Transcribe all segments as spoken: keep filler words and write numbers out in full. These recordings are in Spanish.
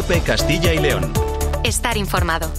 COPE Castilla y León. Estar informado.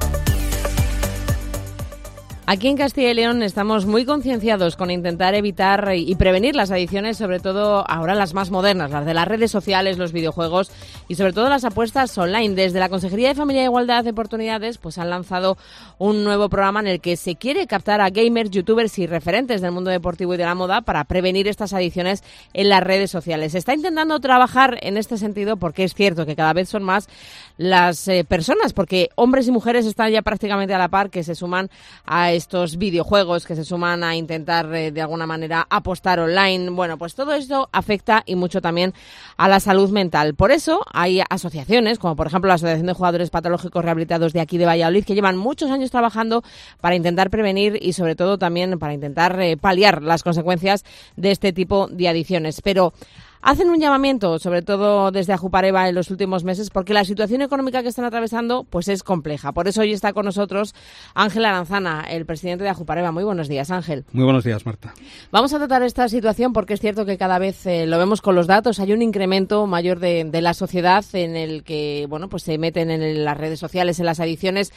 Aquí en Castilla y León estamos muy concienciados con intentar evitar y prevenir las adicciones, sobre todo ahora las más modernas, las de las redes sociales, los videojuegos y sobre todo las apuestas online. Desde la Consejería de Familia e Igualdad de Oportunidades pues han lanzado un nuevo programa en el que se quiere captar a gamers, youtubers y referentes del mundo deportivo y de la moda para prevenir estas adicciones en las redes sociales. Se está intentando trabajar en este sentido porque es cierto que cada vez son más las eh, personas, porque hombres y mujeres están ya prácticamente a la par, que se suman a estos videojuegos, que se suman a intentar eh, de alguna manera apostar online. Bueno, pues todo esto afecta y mucho también a la salud mental. Por eso hay asociaciones, como por ejemplo la Asociación de Jugadores Patológicos Rehabilitados de aquí de Valladolid, que llevan muchos años trabajando para intentar prevenir y sobre todo también para intentar eh, paliar las consecuencias de este tipo de adicciones. Pero hacen un llamamiento, sobre todo desde Ajupareva en los últimos meses, porque la situación económica que están atravesando pues es compleja. Por eso hoy está con nosotros Ángel Aranzana, el presidente de Ajupareva. Muy buenos días, Ángel. Muy buenos días, Marta. Vamos a tratar esta situación porque es cierto que cada vez eh, lo vemos con los datos. Hay un incremento mayor de, de la sociedad en el que bueno pues se meten en las redes sociales, en las adicciones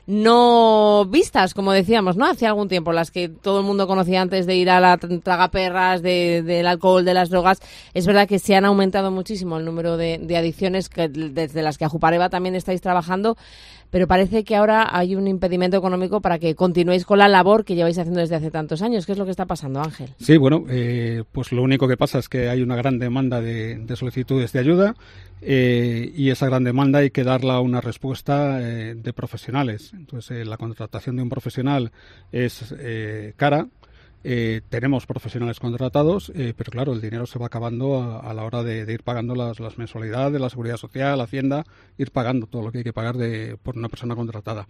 no vistas, como decíamos, ¿no? Hace algún tiempo, las que todo el mundo conocía antes de ir a la tragaperras, de, del alcohol, de las drogas. Es verdad que se han aumentado muchísimo el número de, de adicciones que, desde las que Ajupareva también estáis trabajando, pero parece que ahora hay un impedimento económico para que continuéis con la labor que lleváis haciendo desde hace tantos años. ¿Qué es lo que está pasando, Ángel? Sí, bueno, eh, pues lo único que pasa es que hay una gran demanda de, de solicitudes de ayuda eh, y esa gran demanda hay que darla una respuesta eh, de profesionales. Entonces, eh, la contratación de un profesional es eh, cara. Eh, tenemos profesionales contratados, eh, pero claro, el dinero se va acabando a, a la hora de, de ir pagando las, las mensualidades, la seguridad social, la hacienda, ir pagando todo lo que hay que pagar de, por una persona contratada.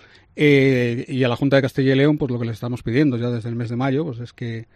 Eh, y a la Junta de Castilla y León, pues lo que les estamos pidiendo ya desde el mes de mayo, pues es que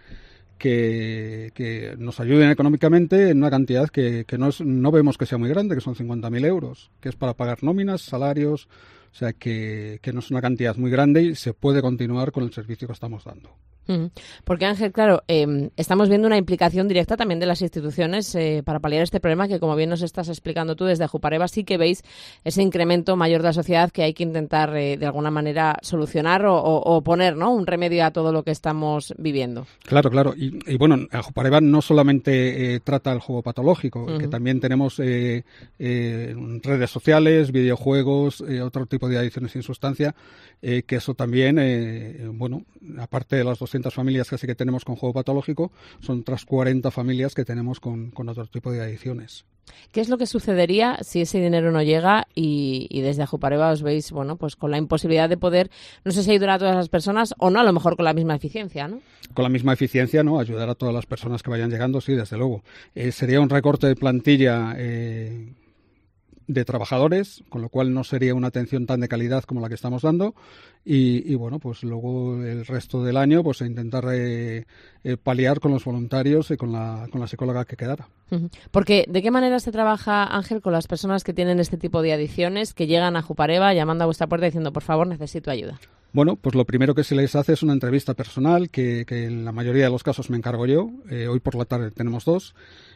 que, que nos ayuden económicamente en una cantidad que, que no, es, no vemos que sea muy grande, que son cincuenta mil euros, que es para pagar nóminas, salarios, o sea que, que no es una cantidad muy grande y se puede continuar con el servicio que estamos dando. Porque, Ángel, claro, eh, estamos viendo una implicación directa también de las instituciones eh, para paliar este problema que, como bien nos estás explicando tú desde Ajupareva, sí que veis ese incremento mayor de la sociedad que hay que intentar eh, de alguna manera solucionar o, o, o poner, ¿no?, un remedio a todo lo que estamos viviendo. Claro, claro. Y, y bueno, Ajupareva no solamente eh, trata el juego patológico, uh-huh. que también tenemos eh, eh, redes sociales, videojuegos, eh, otro tipo de adicciones sin sustancia, eh, que eso también, eh, bueno, aparte de las doscientas familias casi que tenemos con juego patológico, son otras cuarenta familias que tenemos con, con otro tipo de adicciones. ¿Qué es lo que sucedería si ese dinero no llega y, y desde Ajupareva os veis, bueno, pues con la imposibilidad de poder, no sé si ayudar a todas las personas o no, a lo mejor con la misma eficiencia, ¿no? Con la misma eficiencia, ¿no? Ayudar a todas las personas que vayan llegando, sí, desde luego. Eh, sería un recorte de plantilla eh, de trabajadores, con lo cual no sería una atención tan de calidad como la que estamos dando y, y bueno, pues luego el resto del año pues intentar eh, eh, paliar con los voluntarios y con la, con la psicóloga que quedara. Porque, ¿de qué manera se trabaja, Ángel, con las personas que tienen este tipo de adicciones, que llegan a Ajupareva llamando a vuestra puerta diciendo, por favor, necesito ayuda? Bueno, pues lo primero que se les hace es una entrevista personal, que, que en la mayoría de los casos me encargo yo. Eh, hoy por la tarde tenemos dos.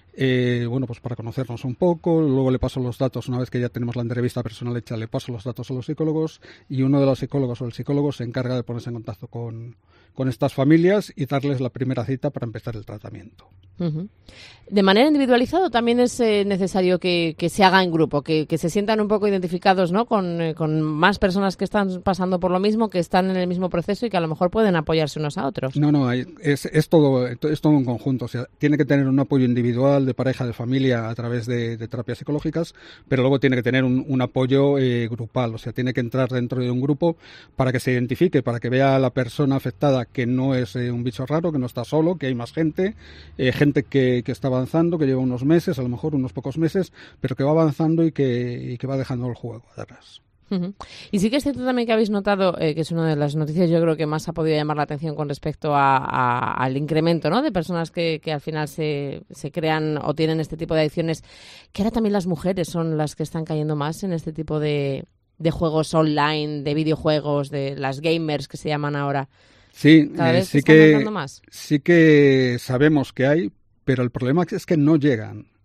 Eh, bueno, pues para conocernos un poco, luego le paso los datos, una vez que ya tenemos la entrevista personal hecha, le paso los datos a los psicólogos y uno de los psicólogos o el psicólogo se encarga de ponerse en contacto con, con estas familias y darles la primera cita para empezar el tratamiento. Uh-huh. ¿De manera individualizada también es eh, necesario que, que se haga en grupo, que, que se sientan un poco identificados, ¿no?, con, eh, con más personas que están pasando por lo mismo, que están en el mismo proceso y que a lo mejor pueden apoyarse unos a otros? No, no, es, es, todo, es todo un conjunto, o sea, tiene que tener un apoyo individual, de pareja, de familia, a través de, de terapias psicológicas, pero luego tiene que tener un, un apoyo eh, grupal, o sea, tiene que entrar dentro de un grupo para que se identifique, para que vea a la persona afectada que no es eh, un bicho raro, que no está solo, que hay más gente, eh, gente que, que está avanzando, que lleva unos meses, a lo mejor unos pocos meses, pero que va avanzando y que, y que va dejando el juego atrás. Uh-huh. Y sí que es cierto también que habéis notado, eh, que es una de las noticias yo creo que más ha podido llamar la atención con respecto a, a, al incremento, ¿no?, de personas que, que al final se, se crean o tienen este tipo de adicciones, que ahora también las mujeres son las que están cayendo más en este tipo de, de juegos online, de videojuegos, de las gamers que se llaman ahora. Sí, Cada eh, vez sí están que aumentando más. sí que sabemos que hay, pero el problema es que no llegan.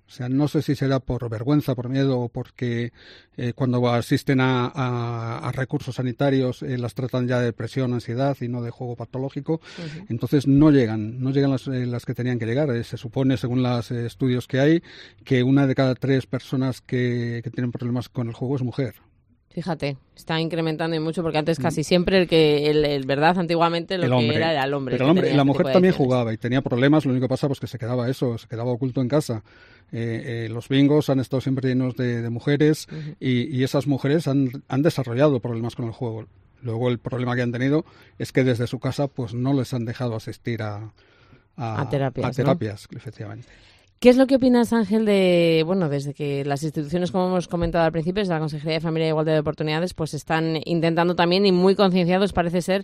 O sea, no sé si será por vergüenza, por miedo o porque eh, cuando asisten a, a, a recursos sanitarios eh, las tratan ya de depresión, ansiedad y no de juego patológico. Uh-huh. Entonces no llegan, no llegan las, eh, las que tenían que llegar. Eh, se supone, según los eh, estudios que hay, que una de cada tres personas que, que tienen problemas con el juego es mujer. Fíjate, está incrementando y mucho porque antes casi siempre el que, el, el verdad, antiguamente lo el que era era el hombre. Pero el hombre, la mujer también jugaba y tenía problemas, lo único que pasa pues que se quedaba eso, se quedaba oculto en casa. Eh, eh, los bingos han estado siempre llenos de, de mujeres uh-huh. y, y esas mujeres han, han desarrollado problemas con el juego. Luego el problema que han tenido es que desde su casa pues no les han dejado asistir a, a, a terapias, a terapias ¿no? Efectivamente. ¿Qué es lo que opinas, Ángel, de, bueno, desde que las instituciones, como hemos comentado al principio, desde la Consejería de Familia e Igualdad de Oportunidades, pues están intentando también y muy concienciados, parece ser,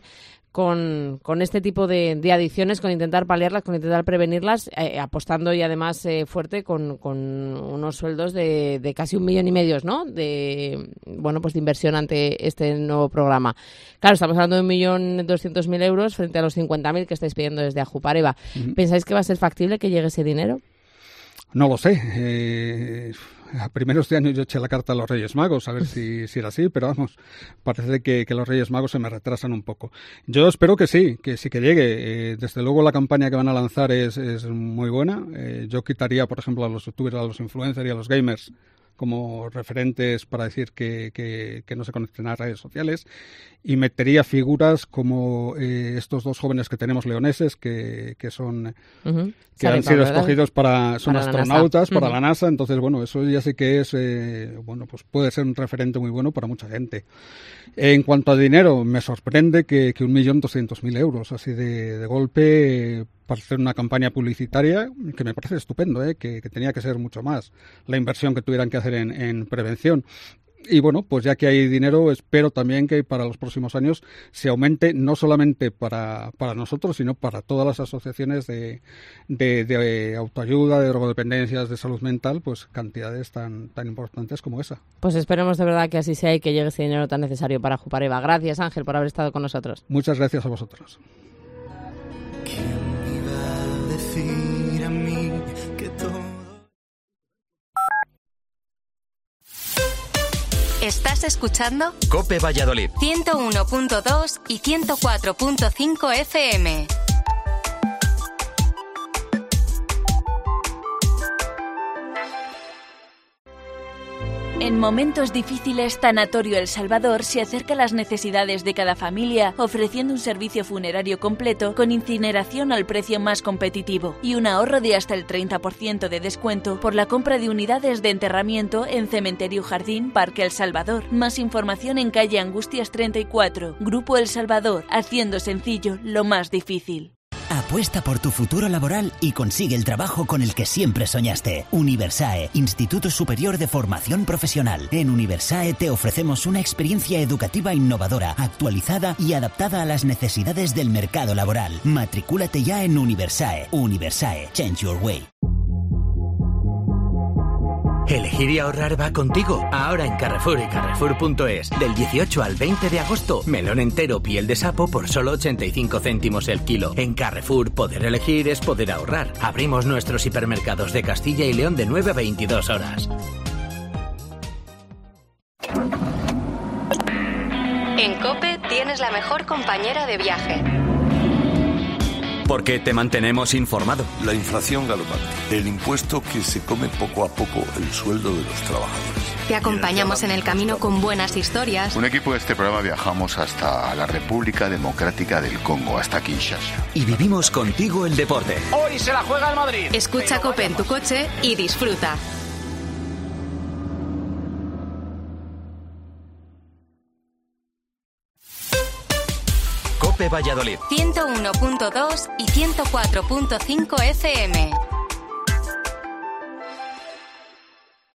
con, con este tipo de, de adicciones, con intentar paliarlas, con intentar prevenirlas, eh, apostando y además eh, fuerte con, con unos sueldos de, de casi un millón y medio, ¿no? De, bueno, pues de inversión ante este nuevo programa. Claro, estamos hablando de un millón doscientos mil euros frente a los cincuenta mil que estáis pidiendo desde Ajupareva. Uh-huh. ¿Pensáis que va a ser factible que llegue ese dinero? No lo sé. Eh, a primeros de año yo eché la carta a los Reyes Magos a ver si, si era así, pero vamos, parece que, que los Reyes Magos se me retrasan un poco. Yo espero que sí, que sí que llegue. Eh, desde luego la campaña que van a lanzar es, es muy buena. Eh, yo quitaría, por ejemplo, a los youtubers, a los influencers y a los gamers como referentes para decir que, que, que no se conecten a redes sociales y metería figuras como eh, estos dos jóvenes que tenemos leoneses que, que son uh-huh. que han sido ¿verdad? escogidos para son para astronautas la para uh-huh. la NASA. Entonces bueno, eso ya sé que es eh, bueno, pues puede ser un referente muy bueno para mucha gente. En cuanto a dinero, me sorprende que, que un millón doscientos mil euros así de, de golpe eh, para hacer una campaña publicitaria, que me parece estupendo, ¿eh? que, que tenía que ser mucho más la inversión que tuvieran que hacer en, en prevención. Y bueno, pues ya que hay dinero, espero también que para los próximos años se aumente no solamente para, para nosotros, sino para todas las asociaciones de, de, de autoayuda, de drogodependencias, de salud mental, pues cantidades tan, tan importantes como esa. Pues esperemos de verdad que así sea y que llegue ese dinero tan necesario para Ajupareva. Gracias, Ángel, por haber estado con nosotros. Muchas gracias a vosotros. A mí que todo... ¿Estás escuchando? COPE Valladolid. ciento uno punto dos y ciento cuatro punto cinco F M. En momentos difíciles, Tanatorio El Salvador se acerca a las necesidades de cada familia, ofreciendo un servicio funerario completo con incineración al precio más competitivo y un ahorro de hasta el treinta por ciento de descuento por la compra de unidades de enterramiento en Cementerio Jardín Parque El Salvador. Más información en calle Angustias treinta y cuatro. Grupo El Salvador, haciendo sencillo lo más difícil. Apuesta por tu futuro laboral y consigue el trabajo con el que siempre soñaste. Universae, Instituto Superior de Formación Profesional. En Universae te ofrecemos una experiencia educativa innovadora, actualizada y adaptada a las necesidades del mercado laboral. Matricúlate ya en Universae. Universae, change your way. Elegir y ahorrar va contigo. Ahora en Carrefour y Carrefour punto es. Del dieciocho al veinte de agosto. Melón entero piel de sapo por solo ochenta y cinco céntimos el kilo. En Carrefour, poder elegir es poder ahorrar. Abrimos nuestros hipermercados de Castilla y León de nueve a veintidós horas. En COPE tienes la mejor compañera de viaje. Porque te mantenemos informado. La inflación galopante, el impuesto que se come poco a poco el sueldo de los trabajadores. Te acompañamos en el camino con buenas historias. Un equipo de este programa viajamos hasta la República Democrática del Congo, hasta Kinshasa. Y vivimos contigo el deporte. Hoy se la juega el Madrid. Escucha COPE en tu coche y disfruta. COPE Valladolid. ciento uno punto dos y ciento cuatro punto cinco F M.